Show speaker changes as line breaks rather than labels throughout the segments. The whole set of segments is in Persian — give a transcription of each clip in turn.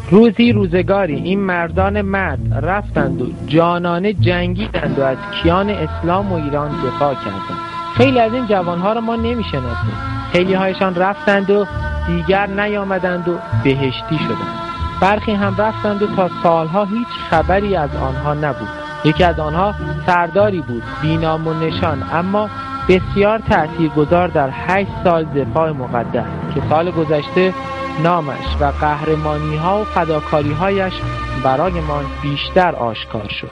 روزی روزگاری این مردان مرد رفتند و جانانه جنگیدند و از کیان اسلام و ایران دفاع کردند. خیلی از این جوانها را ما نمیشناسیم. خیلی هایشان رفتند و دیگر نیامدند و بهشتی شدند. برخی هم رفتند و تا سالها هیچ خبری از آنها نبود. یکی از آنها سرداری بود بی‌نام و نشان، اما بسیار تأثیرگذار در 8 سال دفاع مقدس که سال گذشته نامش و قهرمانی‌ها و فداکاری‌هایش برایمان بیشتر آشکار شد.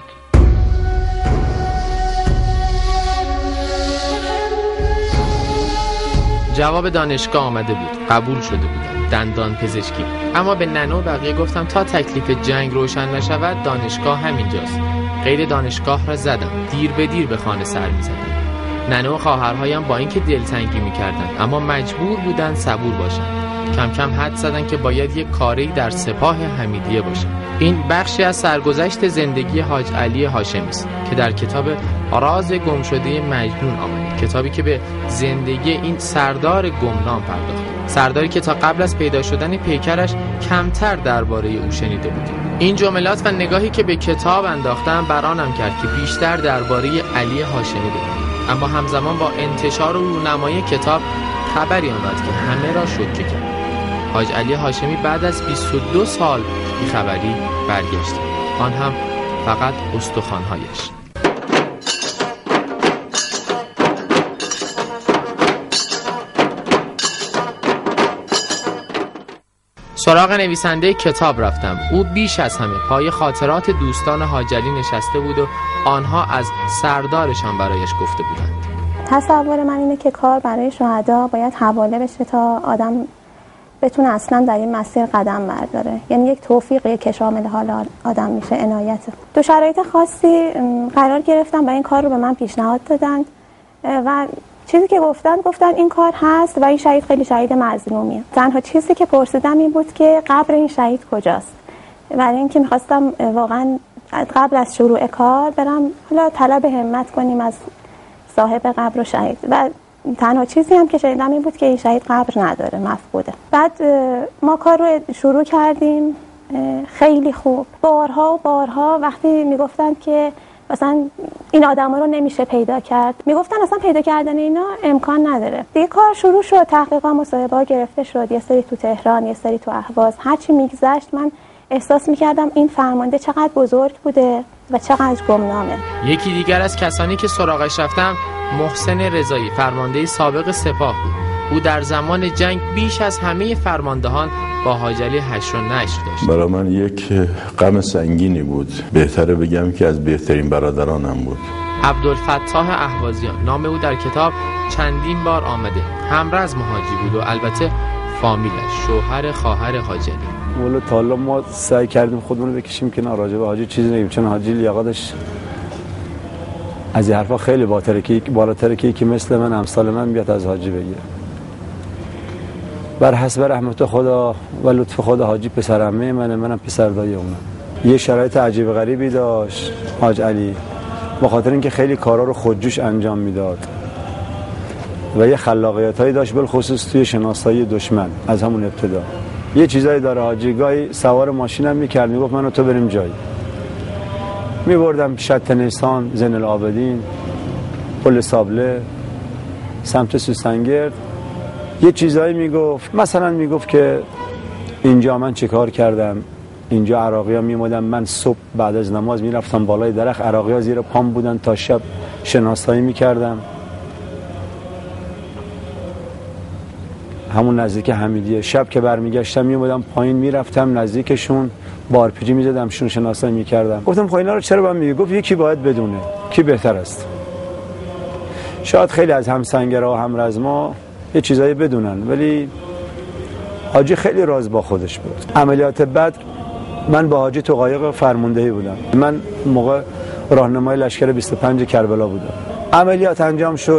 جواب دانشگاه آمده بود، قبول شده بودم، دندان پزشکی. اما به ننه و بقیه گفتم تا تکلیف جنگ روشن نشود دانشگاه همینجاست. غیر دانشگاه را زدم، دیر به دیر به خانه سر می‌زدم. ننه و خواهرهایم با اینکه دلتنگی می‌کردند اما مجبور بودند صبور باشند. کم کم حد زدن که باید یک کاری در سپاه حمیدیه باشه. این بخشی از سرگذشت زندگی حاج علی هاشمی است که در کتاب راز گمشده مجنون آمده، کتابی که به زندگی این سردار گمنام پرداخت، سرداری که تا قبل از پیدا شدن پیکرش کمتر درباره او شنیده بودیم. این جملات و نگاهی که به کتاب انداختم برانم کرد که بیشتر درباره علی هاشمی بدونم، اما همزمان با انتشار و رونمایی کتاب خبری آمد که همه را شوکه کرد. حاج علی هاشمی بعد از 22 سال بی‌خبری برگشت، آن هم فقط استخوان‌هایش. سراغ نویسنده کتاب رفتم. او بیش از همه پای خاطرات دوستان حاج علی نشسته بود و آنها از سردارشان برایش گفته بودند.
تصور من اینه که کار برای شهدا باید حواله بشه تا آدم بتونه اصلا در این مسیر قدم برداره، یعنی یک توفیقی که شامل حال آدم میشه، عنایته. تو شرایط خاصی قرار گرفتم و این کار رو به من پیشنهاد دادن و چیزی که گفتن این کار هست و این شهید خیلی شهید مظلومیه. تنها چیزی که پرسیدم این بود که قبر این شهید کجاست، برای اینکه میخواستم واقعا قبل از شروع کار برم حالا طلب همت کنیم از صاحب قبر و شهید، و تنها چیزی هم که شنیدم این بود که این شهید قبر نداره، مفقوده. بعد ما کار رو شروع کردیم، خیلی خوب. بارها وقتی میگفتن که مثلا این آدما رو نمیشه پیدا کرد، میگفتن اصلا پیدا کردن اینا امکان نداره. دیگه کار شروع شد، تحقیقات مصاحبه‌ها گرفته شد، یه سری تو تهران، یه سری تو اهواز. هرچی میگذشت من احساس میکردم این فرمانده چقدر بزرگ بوده و چقدر گمنامه.
یکی دیگر از کسانی که سراغش رفتم محسن رضایی، فرمانده سابق سپاه بود. او در زمان جنگ بیش از همه فرماندهان با حاج علی حشر و نشر داشت.
برای من یک غم سنگینی بود، بهتره بگم که از بهترین برادرانم بود.
عبدالفتاح اهوازیان، نام او در کتاب چندین بار آمده. همرزم حاجی بود و البته فامیلش، شوهر خواهر حاج علی.
والا تا حالا ما سعی کردیم خودمون رو بکشیم کنار، راجع به حاجی چیزی نگیم، چون حاجی لیاقتش از این حرفا خیلی بالاتره که مثل من امثال من بیاد از حاجی بگیره. بر حسب رحمت خدا و لطف خدا حاجی پسر عمه منم پسر دایی اونم. یه شرایط عجیب غریبی داشت حاج علی، به خاطر اینکه خیلی کارا رو خودجوش انجام میداد و یه خلاقیتایی داشت، بالخصوص توی شناسایی دشمن. از همون ابتدا یه چیزایی داره حاجی، گاهی سوار ماشینم میکرد، میگفت من و تو بریم جایی، میبردم شط نیسان، زین العابدین، پل سابله، سمت سوسنگرد. یه چیزایی میگفت، مثلا میگفت که اینجا من چه کار کردم، اینجا عراقی ها میمودن، من صبح بعد از نماز میرفتم بالای درخت، عراقی ها زیر پام بودن تا شب شناسایی میکردم، همون نزدیک حمیدیه. شب که برمیگشتم میمودم پایین، میرفتم نزدیکشون، با RPG میزدم، شون شناسایی میکردم. گفتم خب اینا رو چرا باید میگی؟ گفت یکی باید بدونه کی بهتر است. شاید خیلی از همسنگرها و همرزما یه چیزایی بدونن، ولی حاجی خیلی راز با خودش بود. عملیات بعد من با حاجی تو قایق فرماندهی بودم، من موقع راهنمای لشکر 25 کربلا بودم. عملیات انجام شد،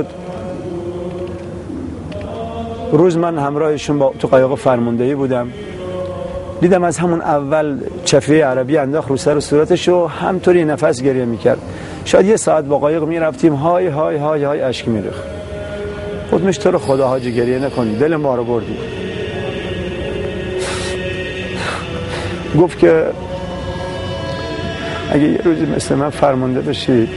روز من همراهشون با تو قایق فرماندهی بودم، دیدم از همون اول چفیه عربی انداخت رو سر و صورتش و همطوری نفس گریه میکرد. شاید یه ساعت با قایق میرفتیم، های های های های اشک میریخت. خودمش تو رو خدا حاجی گریه نکنی، دل ما رو بردی. گفت که اگه یه روزی مثل من فرمانده بشی،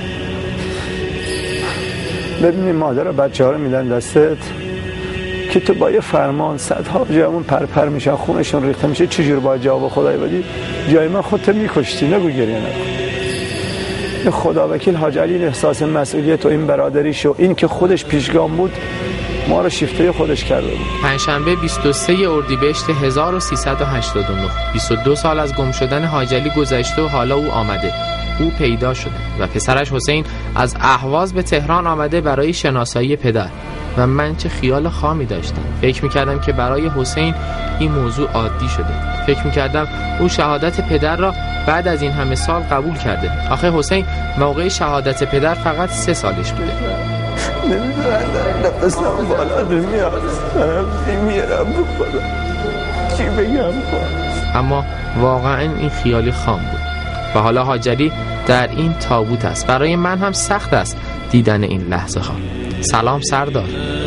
ببینی مادر و بچه ها رو میدن دستت که تو با یه فرمان صدها جوان پرپر میشن، خونشون ریخته میشه، چجور باید جواب خدای بدی؟ جای من خودت میکشتی، نگو گریه نکن. خدا وکیل حاج علی این احساس مسئولیت و این برادریش و این که خودش پیشگام بود ما رو شیفته خودش کرده بود.
پنجشنبه 23 اردیبهشت 1389 22 سال از گم شدن حاج علی گذشته و حالا او آمده. او پیدا شده و پسرش حسین از اهواز به تهران آمده برای شناسایی پدر. و من چه خیال خامی داشتم. فکر میکردم که برای حسین این موضوع عادی شده. فکر میکردم او شهادت پدر را بعد از این همه سال قبول کرده. آخه حسین موقع شهادت پدر فقط 3 سالش بوده.
نمیدونم نفسم بالا نمیاد، میرم بخدا چی بگم.
اما واقعا این خیالی خام بود و حالا حاج علی در این تابوت است. برای من هم سخت است دیدن این لحظه ها. سلام سردار.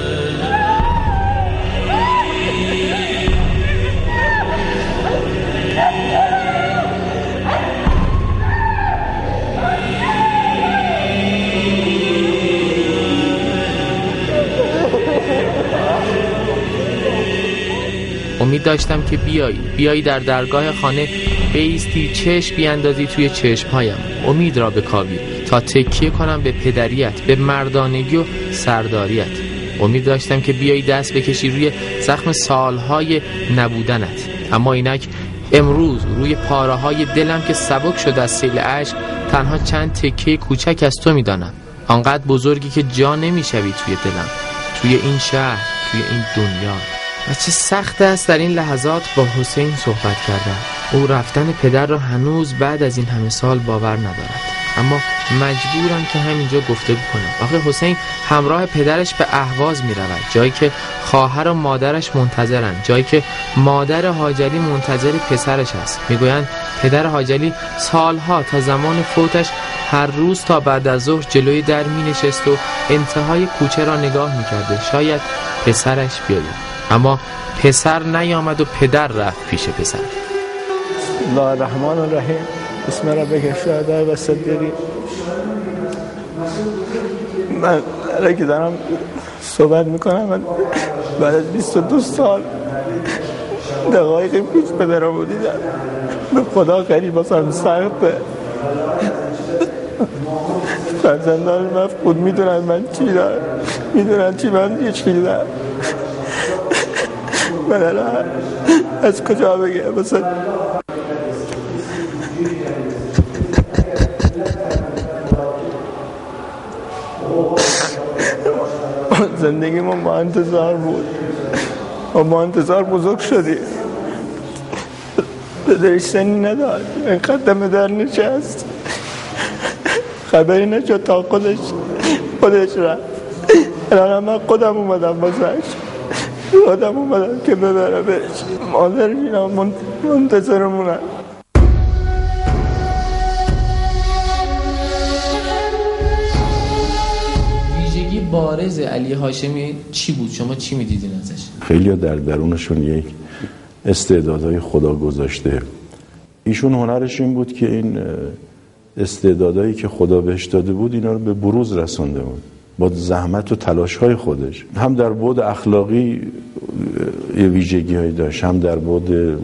امید داشتم که بیایی در درگاه خانه بایستی، چشم بیاندازی توی چشمهایم، امید را بکاوی تا تکیه کنم به پدریت، به مردانگی و سرداریت. امید داشتم که بیایی دست بکشی روی زخم سالهای نبودنت. اما اینک امروز روی پاره های دلم که سبک شده از سیل اشک، تنها چند تکه کوچک از تو میدانم، آنقدر بزرگی که جا نمیشوی توی دلم، توی این شهر، توی این دنیا. و چه سخت است در این لحظات با حسین صحبت کردن. او رفتن پدر را هنوز بعد از این همه سال باور ندارد، اما مجبورم که همینجا گفتگو کنم. آخه حسین همراه پدرش به اهواز می رود، جایی که خواهر و مادرش منتظرند، جایی که مادر حاج علی منتظر پسرش است. میگویند پدر حاج علی سالها تا زمان فوتش هر روز تا بعد از ظهر جلوی در می نشست و انتهای کوچه را نگاه می کرده شاید پسرش بیاید. اما پسر نیامد و پدر رفت پیش پسر.
الله الرحمن الرحیم. بسم ربک الشهداء و صدیقین. من که دارم صحبت میکنم، من بعد از 22 سال دقایق پیش پدرم رو دیدم. به خدا خیلی باسم سخته. فرزندان مفقود میدونن من چی دارم، میدونن چی من هیچ دارم. من الان از کجا بگم مثلا زندگیمون با انتظار بود و با انتظار بزرگ شدیم. پدرش سنی نداشت، این قدم در نشست، خبری نشد تا خودش رفت. الان من خودم اومدم بازش، خودم اومدم که ببرمش. مادرش اینا منتظرمونن.
ویژگی بارز علی هاشمی چی بود؟ شما چی میدیدین ازش؟
خیلی در درونشون یک استعدادهای خدا گذاشته. ایشون هنرش این بود که این استعدادهایی که خدا بهش داده بود اینا رو به بروز رسانده بود با زحمت و تلاش‌های خودش. هم در بعد اخلاقی یه ویژگی‌هایی داشت، هم در بعد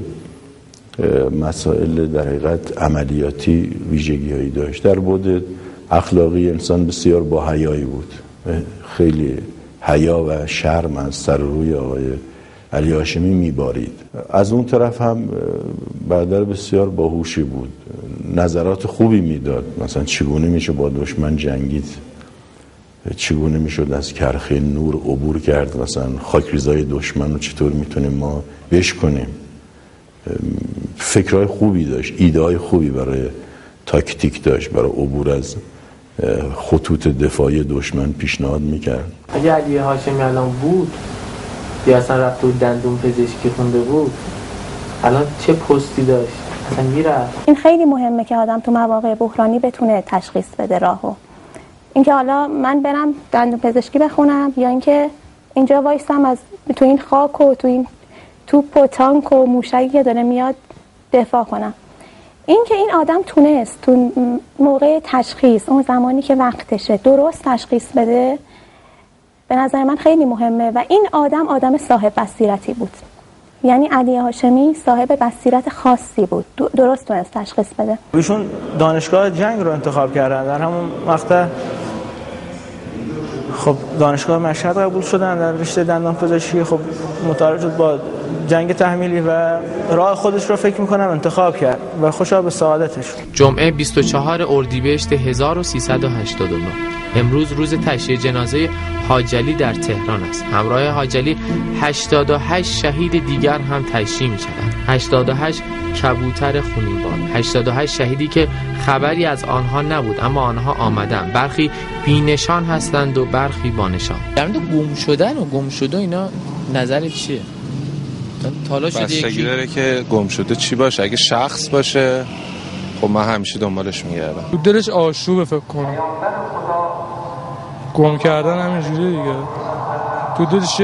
مسائل در حقیقت عملیاتی ویژگی‌هایی داشت. در بعد اخلاقی انسان بسیار با حیایی بود، خیلی حیا و شرم از سر روی آقای علی هاشمی میبارید. از اون طرف هم برادر بسیار باهوشی بود، نظرات خوبی میداد، مثلا چگونه میشه با دشمن جنگید، چگونه میشد از کرخه نور عبور کرد، مثلا خاکریزای دشمن رو چطور میتونیم ما بشکنیم. فکرهای خوبی داشت، ایده‌های خوبی برای تاکتیک داشت، برای عبور از خطوط دفاعی دشمن پیشنهاد میکرد.
اگه علی هاشمی الان بود یا اصلا رفت و دندون پزشکی خونده بود، الان چه پستی داشت؟ اصلا میرفت.
این خیلی مهمه که آدم تو مواقع بحرانی بتونه تشخیص بده راهو. اینکه حالا من برم دندون پزشکی بخونم یا اینکه اینجا وایسم از تو این خاک و تو این توپ و تانک و موشکی که داره میاد دفاع کنم. این که این آدم تونست تو موقع تشخیص، اون زمانی که وقتشه، درست تشخیص بده، به نظر من خیلی مهمه. و این آدم صاحب بصیرتی بود، یعنی علی هاشمی صاحب بصیرت خاصی بود، درست تونست تشخیص بده.
ایشون دانشگاه جنگ رو انتخاب کردن، در همون وقت خب دانشگاه مشهد قبول شدن در رشته دندان پزشکی. خب متعارف شد با جنگ تحمیلی و راه خودش رو فکر میکنم انتخاب کرد و خوشا به سعادتش.
جمعه 24 اردیبهشت 1389 امروز روز تشییع جنازه حاج علی در تهران است. همراه حاج علی 88 شهید دیگر هم تشییع می‌شوند. 88 کبوتر خونینبار، 88 شهیدی که خبری از آنها نبود اما آنها آمدند. برخی بی‌نشان هستند و برخی با نشان. در مورد گم شدن و گم شده اینا نظرت چیه؟
بستگی داره که گم شده چی باشه. اگه شخص باشه خب من همیشه دنبالش میگردم.
تو دلش آشوبه فکر کنم. گم کردن همینجوری دیگه. تو دلش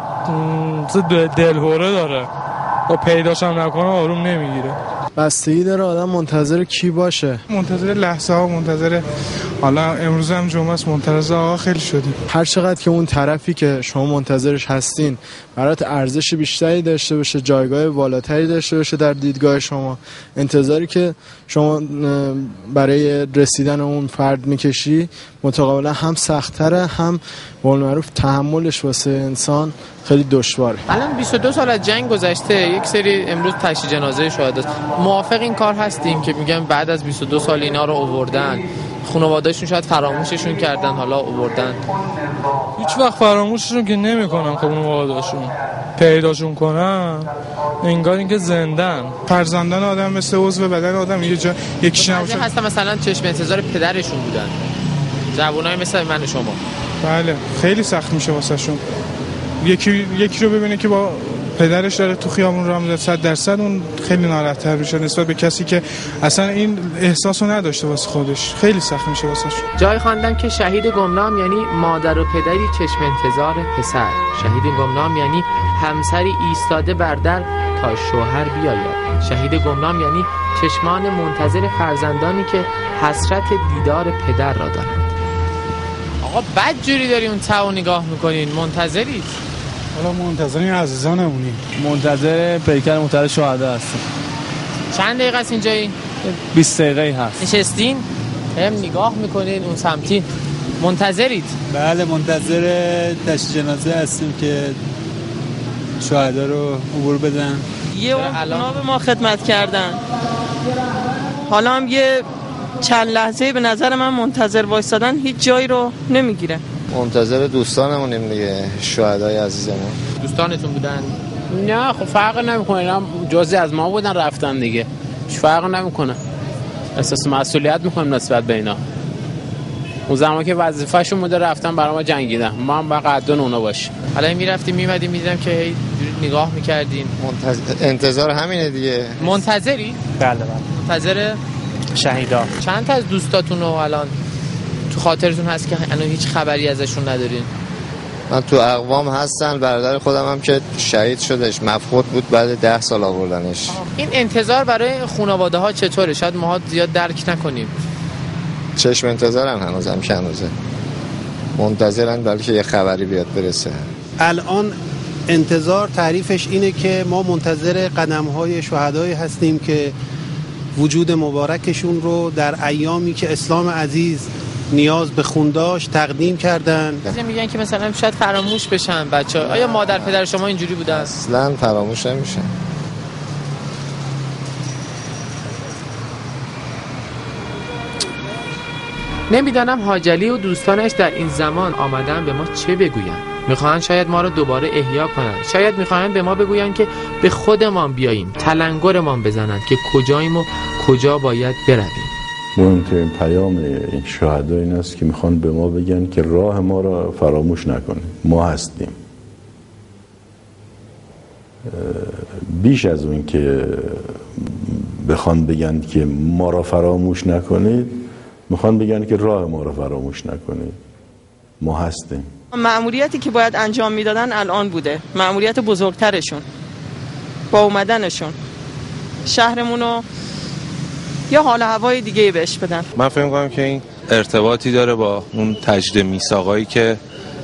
دلهوره داره و پیداش هم نکنه آروم نمیگیره.
بستگی داره آدم منتظر کی باشه.
منتظر لحظه ها، منتظر حالا امروز هم جمعه است، منتظر آقا خیلی شدیم.
هر چقدر که اون طرفی که شما منتظرش هستین برات ارزش بیشتری داشته باشه، جایگاه بالاتری داشته باشه در دیدگاه شما، انتظاری که شما برای رسیدن اون فرد میکشی متقابلا هم سخت‌تره، هم به قول معروف تحملش واسه انسان خیلی دشواره.
الان 22 سال از جنگ گذشته، یک سری امروز تشییع جنازه شهداست. موافق این کار هستیم که میگن بعد از 22 سال اینا رو آوردن، خانواده‌شون شاید فراموششون کردن، حالا آوردن؟
هیچ وقت فراموششون که نمی‌کنن. خانواده‌شون پیداشون کنن انگار اینکه زندن.
فرزندان آدم مثل عضو بدن آدم یکیش نباشه.
هستن مثلا چشم انتظار پدرشون بودن، جوانای مثل من و شما.
بله خیلی سخت میشه واسهشون. یکی رو ببینه که با پدرش داره تو خیابون راه میره، 100% اون خیلی ناراحت‌تر میشه نسبت به کسی که اصلا این احساسو نداشته واسه خودش. خیلی سخت میشه واسهش.
جای خواندم که شهید گمنام یعنی مادر و پدری چشم انتظار پسر. شهید گمنام یعنی همسری ایستاده بر در تا شوهر بیاید. شهید گمنام یعنی چشمان منتظر فرزندانی که حسرت دیدار پدر را دارند. آقا بد جوری داری اون تاو نگاه میکنین، منتظرید؟
حالا منتظر عزیزانمونیم،
منتظر پیکر محترم شهدا هستیم.
چند دقیقه است اینجایی؟
20 دقیقه هست.
نشستین هم نگاه میکنین اون سمتی، منتظرید؟
بله منتظر تشییع جنازه هستیم که شهدا رو عبور بدن.
یه اونا به ما خدمت کردن، حالا هم یه چند لحظه به نظر من منتظر وایسادن هیچ جایی رو نمیگیره.
منتظر دوستانمونیم دیگه، شهدای عزیزمون.
دوستانتون بودن؟
نه خب فرق نمیکنه، اینا جزئی از ما بودن رفتن دیگه، هیچ فرق نمیکنه. احساس مسئولیت میکنیم نسبت به اینا. اون زمان که وظیفه‌شون بوده رفتن برای ما جنگیدن، ما هم باید قدردان اونا باشیم.
حالا میرفتیم میمدیم میدیدم که هی نگاه میکردین.
انتظار همینه دیگه.
منتظری؟
بله.
منتظر
شهیدا.
چند تا از دوستاتون رو الان تو خاطرتون هست که الان هیچ خبری ازشون ندارین؟
من تو اقوام هستن، برادر خودم هم که شهید شدش، مفقود بود، بعد 10 سال آوردنش.
این انتظار برای خانواده ها چطوره؟ شاید ما زیاد درک نکنیم.
چشم انتظارن هنوزم که هنوزه منتظرن بلکه یه خبری بیاد برسه.
الان انتظار تعریفش اینه که ما منتظر قدم‌های شهدایی هستیم که وجود مبارکشون رو در ایامی که اسلام عزیز نیاز به خون داشت تقدیم کردن.
میگن که مثلا شاید فراموش بشن بچه‌ها. آیا مادر پدر شما اینجوری بودن؟
اصلا فراموش نمیشن.
نمیدانم حاج علی و دوستانش در این زمان آمدن به ما چه بگویند. میخواهند شاید ما رو دوباره احیا کنند، شاید میخواهند به ما بگویند که به خودمان بیاییم، تلنگرمان بزنند که کجاییم و کجا باید برویم.
مهمترین پیام این شهدا این است که میخوان به ما بگن که راه ما را فراموش نکنیم، ما هستیم. بیش از اون که بخوان بگن که ما را فراموش نکنید، میخوان بگن که راه ما را فراموش نکنید، ما هستیم.
مأموریتی که باید انجام میدادن الان بوده، مأموریت بزرگترشون با اومدنشون. شهرمونو یا حال هوای دیگه بهش بدن.
من فکر می‌کنم که این ارتباطی داره با اون تجدید میثاقایی که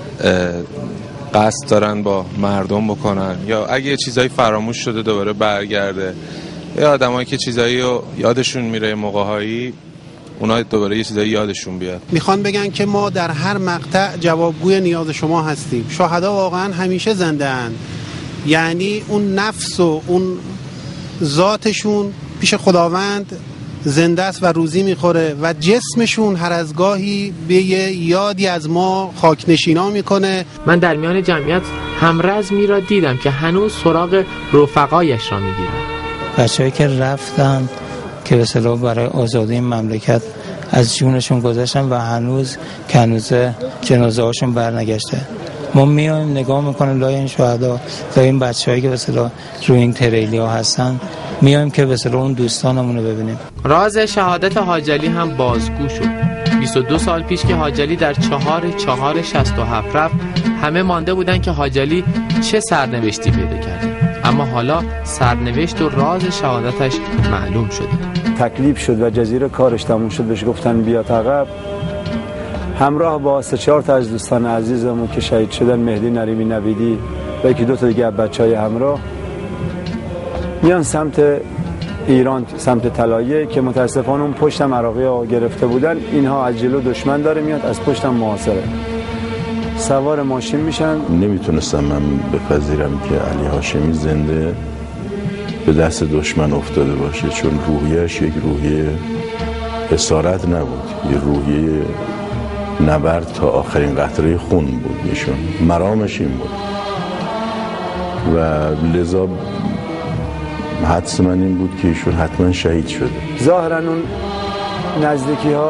قصد دارن با مردم بکنن، یا اگه چیزایی فراموش شده دوباره برگرده، یا آدمایی که چیزایی رو یادشون میره موقع‌هایی اونا دوباره یه چیزایی یادشون بیاد.
میخوان بگن که ما در هر مقطع جوابگوی نیاز شما هستیم. شهدا واقعا همیشه زنده اند، یعنی اون نفس و اون ذاتشون پیش خداوند زنده است و روزی میخوره و جسمشون هر از گاهی به یادی از ما خاکنشینا میکنه.
من در میان جمعیت همرزمی را دیدم که هنوز سراغ رفقایش را میگیرن.
بچه‌ای که رفتن که به اصطلاح برای آزادی این مملکت از جونشون گذشتن و هنوز جنازه هاشون برنگشته. ما میایم نگاه میکنیم لای این شهدا، لای این بچه‌هایی که به اصطلاح روی این تریلی ها هستن، میایم که به اصطلاح اون دوستانمون رو ببینیم.
راز شهادت حاج علی هم بازگو شد. 22 سال پیش که حاج علی در 4/4/67 رفت، همه مانده بودن که حاج علی چه سرنوشتی پیدا کرده، اما حالا سرنوشت و راز شهادتش معلوم شده.
تکلیف شد و جزیره کارش تموم شد، بهش گفتن بیا عقب. همراه با 3-4 تا از دوستان عزیزمون که شهید شدن، مهدی نریمی نویدی و 1-2 تا دیگه بچهای همراه، میان سمت ایران، سمت طلایه که متاسفانه اون پشتم عراقی‌ها گرفته بودن. اینها از جلو دشمن داره میاد، از پشتم محاصره. سوار ماشین میشن.
نمیتونستم من بپذیرم که علی هاشمی زنده به دست دشمن افتاده باشه، چون روحیه‌اش یک روحیه اسارت نبود، یه روحیه نبرد تا آخرین قطره خون بود. ایشون مرامش این بود و لذا حدس من این بود که ایشون حتما شهید شده.
ظاهرا اون نزدیکی ها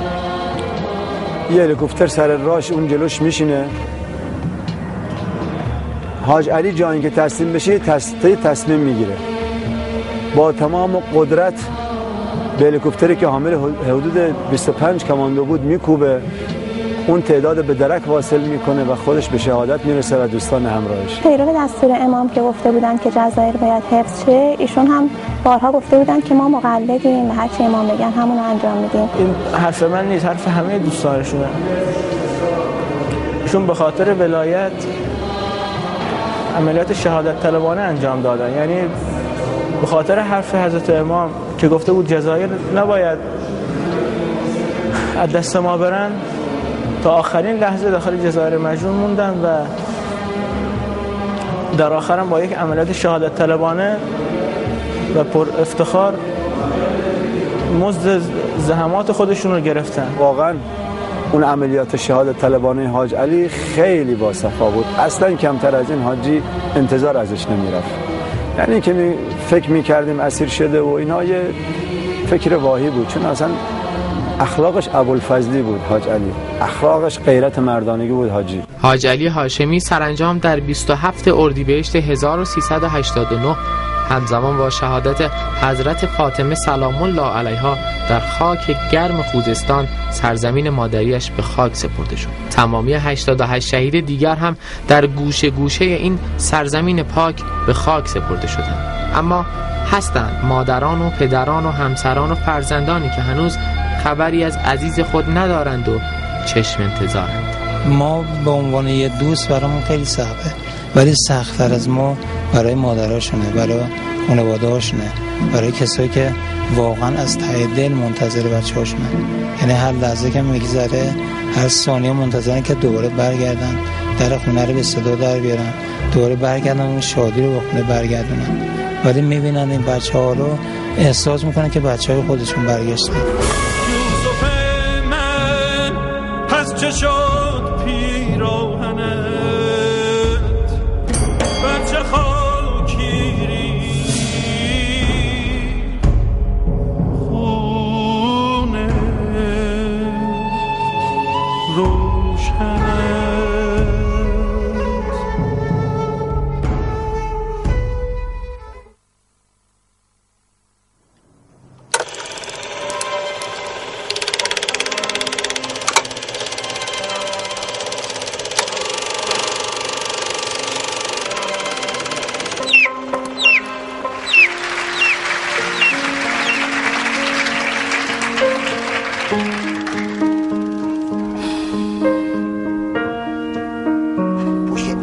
یه هلیکوپتر سر راهش اون جلوش میشینه. حاج علی جایی که تسلیم بشه تصمیم میگیره، با تمام قدرت به هلیکوپتری که حامل حدود 25 کماندو بود میکوبه، اون تعداد به درک واصل میکنه و خودش به شهادت میرسه و دوستان همراهش.
پیرو دستور امام که گفته بودن که جزایر باید حفظ شه، ایشون هم بارها گفته بودن که ما مقلدیم و هر چی امام بگن همون رو انجام میدیم.
این حرف من نیست، حرف همه دوستانشونه. ایشون به خاطر ولایت عملیات شهادت طلبانه انجام دادن، یعنی به خاطر حرف حضرت امام که گفته بود جزایر نباید از دست ما برن، تا آخرین لحظه داخل جزایر مجنون موندن و در آخرم با یک عملیات شهادت طلبانه و پر افتخار مزد زحمات خودشون رو گرفتن.
واقعا اون عملیات شهادت طلبانه حاج علی خیلی باصفا بود، اصلا کمتر از این حاجی انتظار ازش نمیرفت. یعنی که فکر میکردیم اسیر شده و اینا یه فکر واهی بود، چون اصلا اخلاقش ابوالفضلی بود. حاج علی اخلاقش غیرت مردانگی بود.
حاج علی هاشمی سرانجام در 27 اردیبهشت 1389 همزمان با شهادت حضرت فاطمه سلام الله علیها در خاک گرم خوزستان سرزمین مادریش به خاک سپرده شد. تمامی 88 شهید دیگر هم در گوشه گوشه این سرزمین پاک به خاک سپرده شدند. اما هستند مادران و پدران و همسران و فرزندانی که هنوز خبری از عزیز خود ندارند و چشم انتظارند.
ما به عنوان یه دوست برامون خیلی سخته، ولی سخت‌تر از ما برای مادراشونه، برای خانواده‌هاشونه، برای کسایی که واقعا از ته دل منتظر بچه‌هاشونه. یعنی هر لحظه که میگذره، هر ثانیه منتظرن که دوباره برگردن، در خونه رو به صدا در بیارن، دوباره برگردن اون شادی رو به خونه برگردونن. ولی میبینن این بچه‌ها رو، احساس میکنن که بچه‌های خودشون برگشتن.
یوسف من پس چه شد پیراهنت، بچه خاکی ریخت خونه روشنت.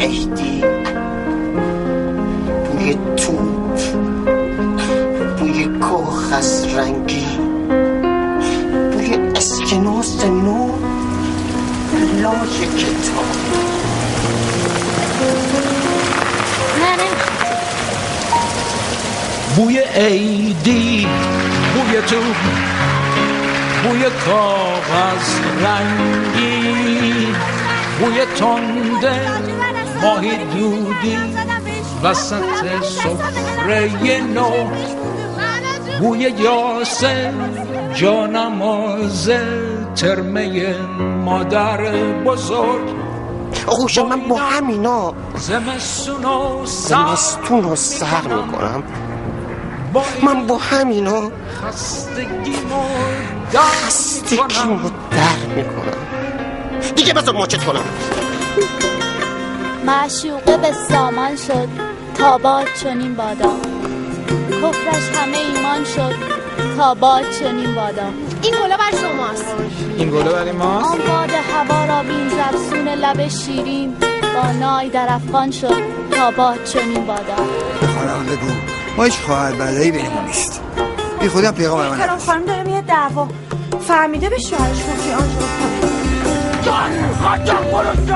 مهدی، بوی توپ، بوی کاغذ رنگی، بوی اسکناس نو لای کتاب.
بوی عیدی، بوی تو، بوی کاغذ رنگی، بوی تنده ماهی دودی وسط سفره نو، بوی یاسه جانماز ترمه مادر بزرگ.
آقوش من با همینا زمستون رو سر میکنم، من با همینا خستگیمو در میکنم. دیگه بذار ماچت کنم.
معشوقه به سامان شد تا باد چنین بادا، کفرش همه ایمان شد تا باد چنین بادا.
این گله بر شماست.
این گله برای ماست.
آن باد هوا را بین زبسون لب شیرین، با نای در افغان شد تا باد چنین بادا.
خانم بگو ما هیچ خواهر بردهی بینمون نیست. بی خودم پیغام برمانه.
کرام خانم داره میاد دعوا، فهمیده به شوهرش گفتی آنجا
جان خاکم برو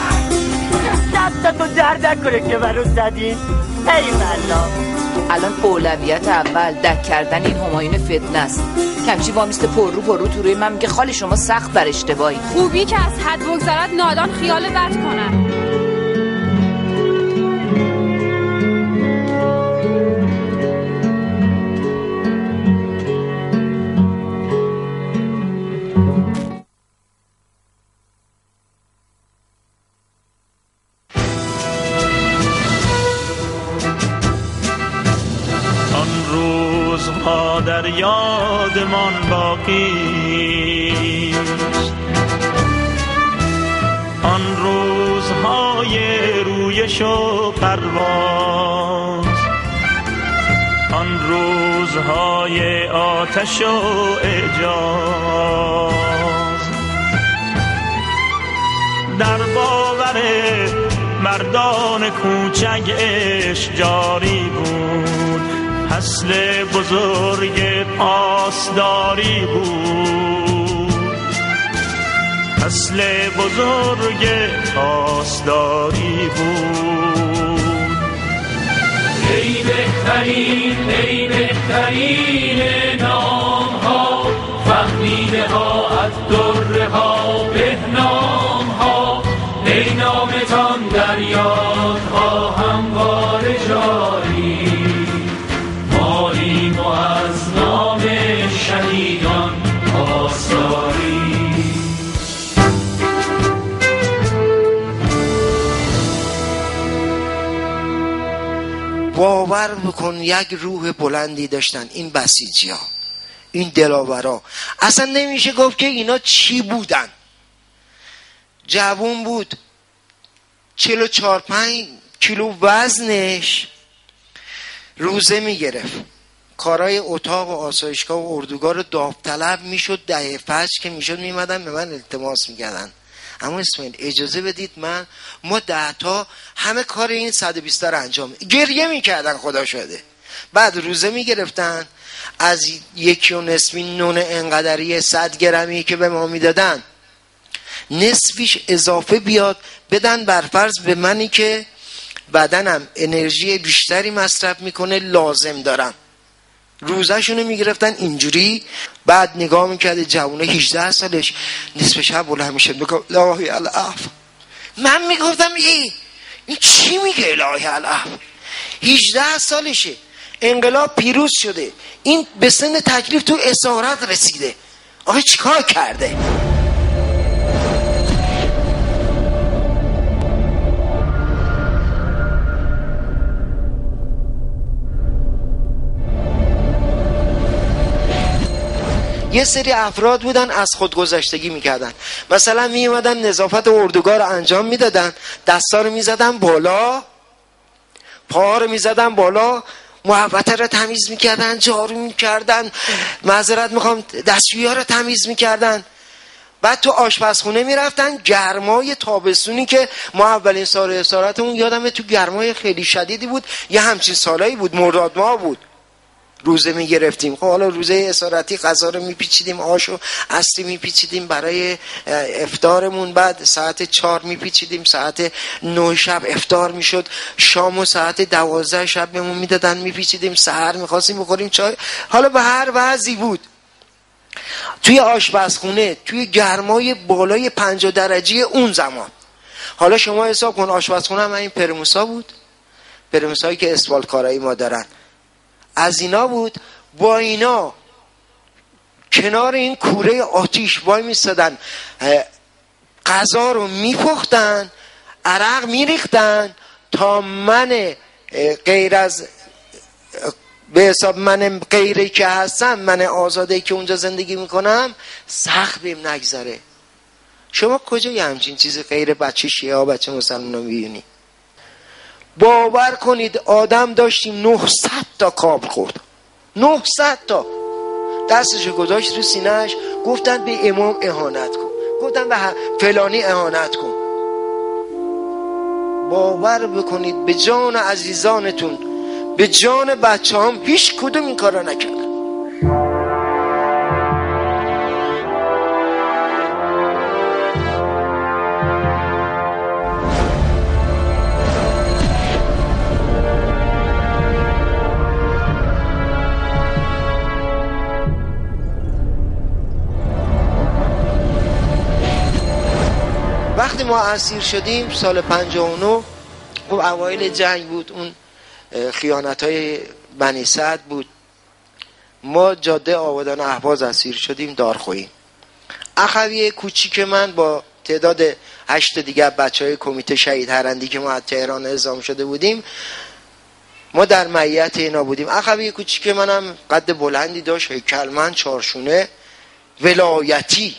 دستتو درد نکنه که منو زدین. ای والله
الان اولویت اول دک کردن این همایون فتنه است. کمچی وامیست پر رو تو روی من میگه خاله شما سخت بر اشتباهی.
خوبی که از حد بگذرد نادان خیال بد کنن.
در یادمان باقی است، آن روزهای رویش و پرواز، آن روزهای آتش و اعجاز. در باور مردان کوچک عشق جاری بود، اصل بزرگ پاسداری بود، اصل بزرگ پاسداری بود. ای بهترین نام ها، فهمیده ها از دره ها به نام ها، ای نامتان در یادها همواره جاری. ماییم و از نام شهیدان پاسداری.
باور بکن یک روح بلندی داشتن این بسیجی ها، این دلاورا. اصلا نمیشه گفت که اینا چی بودن. جوون بود، 44-45 کیلو وزنش، روزه میگرفت، کارهای اتاق و آسایشگاه و اردوگاه رو داوطلب میشد. دهه فجر که میشد میمدن به من التماس میکردن اما اسماعیل اجازه بدید ما 10 تا همه کار این 120 رو انجام. گریه میکردن خدا شده. بعد روزه میگرفتن، از 1.5 نون انقدری 100 گرمی که به ما میدادن نصفیش اضافه بیاد بدن، برفرض به منی که بدنم انرژی بیشتری مصرف میکنه لازم دارم. روزهشونو میگرفتن اینجوری. بعد نگاه میکرده جوونه 18 سالش نصف شب بلند میشه میگه الهی العفو. من میگفتم این چی میگه الهی العفو؟ 18 سالشه، انقلاب پیروز شده، این به سن تکلیف تو اسارت رسیده، آخه چیکار کرده؟ یه سری افراد بودن از خودگذشتگی میکردن، مثلا میومدن نظافت اردوگاه رو انجام میدادن، دستا رو میزدن بالا، پا رو میزدن بالا، محوطه رو تمیز میکردن، جارو میکردن، معذرت میخوام دستشویی ها رو تمیز میکردن. بعد تو آشپزخونه میرفتن، گرمای تابستونی که ما اولین سال اسارتمون یادمه تو گرمای خیلی شدیدی بود، یه همچین سالایی بود، مرداد ماه بود، روزه میگرفتیم. خب حالا روزه اسارتی غذا رو میپیچیدیم، آشو اصلی میپیچیدیم برای افطارمون، بعد ساعت 4 میپیچیدیم، ساعت 9 شب افطار میشد، شام و ساعت 12 شب بهمون میدادن میپیچیدیم، سحر میخواستیم بخوریم چای. حالا به هر وضعی بود توی آشپزخونه، توی گرمای بالای 50 درجه اون زمان. حالا شما حساب کن آشپزخونه هم این پرموسا بود، پرموسایی که اسفالت کارایی ما دارن، از اینا بود. با اینا کنار این کوره آتیش وای میستادن، غذا رو میپختن، عرق میریختن تا من غیر از به حساب من غیری که هستم، من آزادهی که اونجا زندگی میکنم، سخت بهم نگذره. شما کجا یه همچین چیزی غیر بچه شیعه ها بچه مسلمان ها میبینی؟ باور کنید آدم داشتیم 900 تا کابل خورد، 900 تا. دستشو گذاشت رو سینه‌اش، گفتن به امام اهانت کن، گفتن به فلانی اهانت کن. باور بکنید به جان عزیزانتون، به جان بچه هم هیچ کدوم این کارا نکردن. وقتی ما اسیر شدیم سال 59، خب اوایل جنگ بود، اون خیانت‌های بنی سعد بود. ما جاده آبادان اهواز اسیر شدیم، دارخویی. اخوی کوچیک من با تعداد 8 دیگر بچهای کمیته شهید هرندی که ما از تهران اعزام شده بودیم، ما در معیت اینا بودیم. اخوی کوچیک منم قد بلندی داشت، هیکلمند، چارشونه، ولایتی.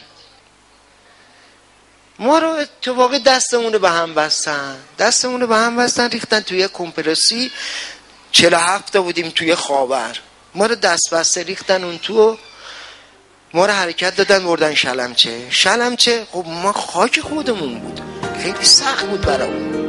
ما رو اتفاقی دستمون رو به هم بستن، ریختن توی کمپرسی. 47 تا بودیم توی خاور، ما رو دست بسته ریختن اون تو، ما رو حرکت دادن بردن شلمچه. خب ما خاک خودمون بود، خیلی سخت بود برامون.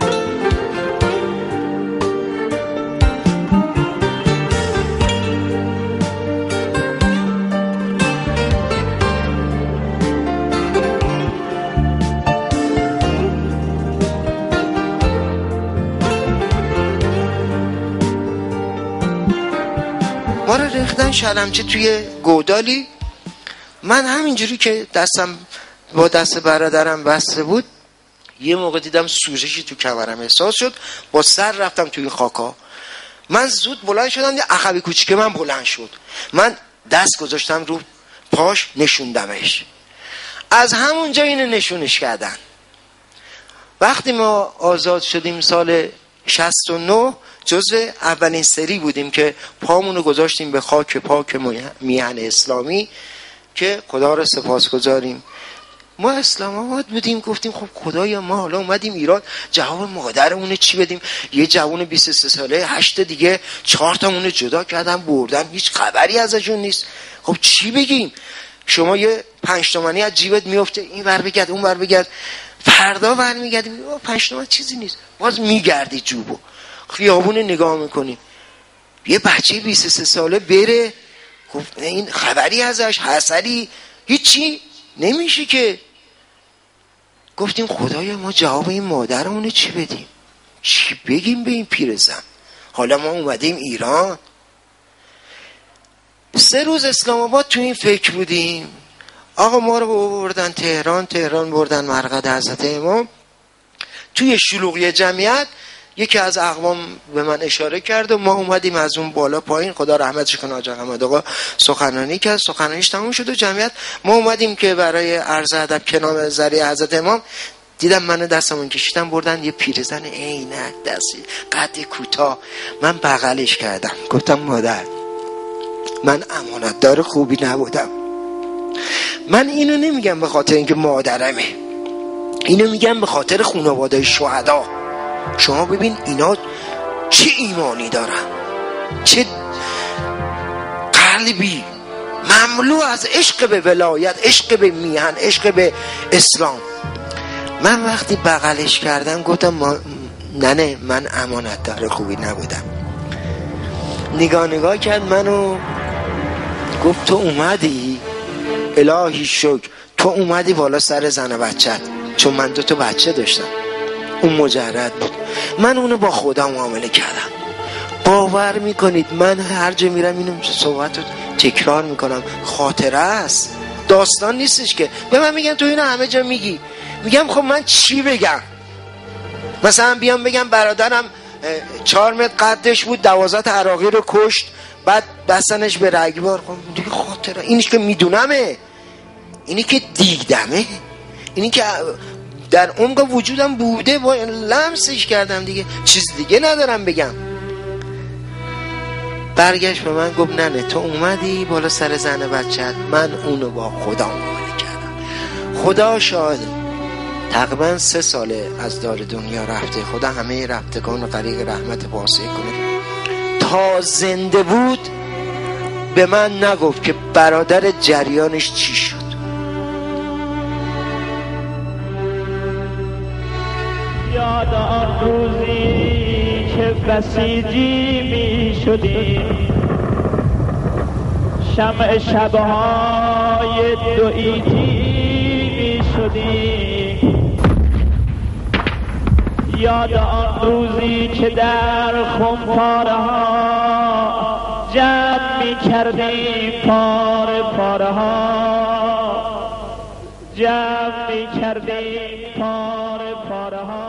ما رو ریختن شلمچه توی گودالی. من همینجوری که دستم با دست برادرم بسته بود، یه موقع دیدم سوزشی تو کمرم احساس شد، با سر رفتم توی خاکا. من زود بلند شدم، یه اخوی کوچیک من بلند شد، من دست گذاشتم رو پاش، نشوندمش. از همونجا اینو نشونش کردن. وقتی ما آزاد شدیم سال 69، جزو اولین سری بودیم که پامونو گذاشتیم به خاک پاک میهن اسلامی، که خدا رو سپاسگزاریم. ما اسلام آباد بودیم، گفتیم خب خدایا ما حالا اومدیم ایران، جواب مادرمون چی بدیم؟ یه جوان 23 ساله 8 دیگه 4 تامونو جدا کردن بردن، هیچ خبری ازشون نیست. خب چی بگیم؟ شما یه 5 تومانی از جیبت میفته، این ور بگرد اون ور بگرد، فردا برمیگردی 5 تومن چیزی نیست، باز میگردی جوبو خیابون نگاه میکنی، یه بچه 23 ساله بره، گفت این خبری ازش، حسری، هیچی نمیشه که. گفتیم خدایا ما جواب این مادرمونه چی بدیم؟ چی بگیم به این پیرزن؟ حالا ما اومدیم ایران. 3 روز اسلام آباد تو این فکر بودیم. آقا ما رو بردن تهران بردن مرقد حضرت امام. توی شلوغی جمعیت یکی از اقوام به من اشاره کرد و ما اومدیم از اون بالا پایین، خدا رحمتش کنه حاج احمد آقا سخنرانی کرد، سخنرانیش تموم شد و جمعیت ما اومدیم که برای عرض ادب کنار ذریعه حضرت امام، دیدم منو دستمون کشیدن بردن یه پیرزن عینک دستی قد کوتاه، من بغلش کردم، گفتم مادر من امانتدار خوبی نبودم. من اینو نمیگم به خاطر اینکه مادرمه، اینو میگم به خاطر خانواده شهدا. شما ببین اینا چه ایمانی دارن، چه قلبی. مملو از عشق به ولایت، عشق به میهن، عشق به اسلام. من وقتی بغلش کردم گفتم نه من امانتدار خوبی نبودم. نگاه کرد منو، گفت تو اومدی؟ الهی شکر تو اومدی بالا سر زن و بچت، چون من 2 بچه داشتم. اون مجرد بود. من اونو با خدا معامله کردم. باور میکنید من هر جا میرم اینو صحبت رو تکرار میکنم، خاطره است، داستان نیستش که به من میگن تو اینو همه جا میگی. میگم خب من چی بگم؟ مثلا بیام بگم برادرم 4 متر قدش بود 12 عراقی رو کشت بعد بستنش به رگبار. خب دیگه خاطره، اینیش که میدونمه، اینی که دیدمه، اینی که در عمق وجودم بوده، با لمسش کردم دیگه، چیز دیگه ندارم بگم. برگشت به من گفت نه تو اومدی بالا سر زن بچت، من اونو با خدا معامله کردم. خدا شاهد، تقریبا 3 ساله از دار دنیا رفته. خدا همه رفتگان و غریق رحمت واسع کنه. تا زنده بود به من نگفت که برادر جریانش چی شد.
یاد آن روزی که بسیجی می شدیم، شمع شبهای 2 عیدی می شدیم. یاد آن روزی که در خمپاره ها جمع می کردیم پاره پاره ها، جمع می کردیم پاره پاره ها.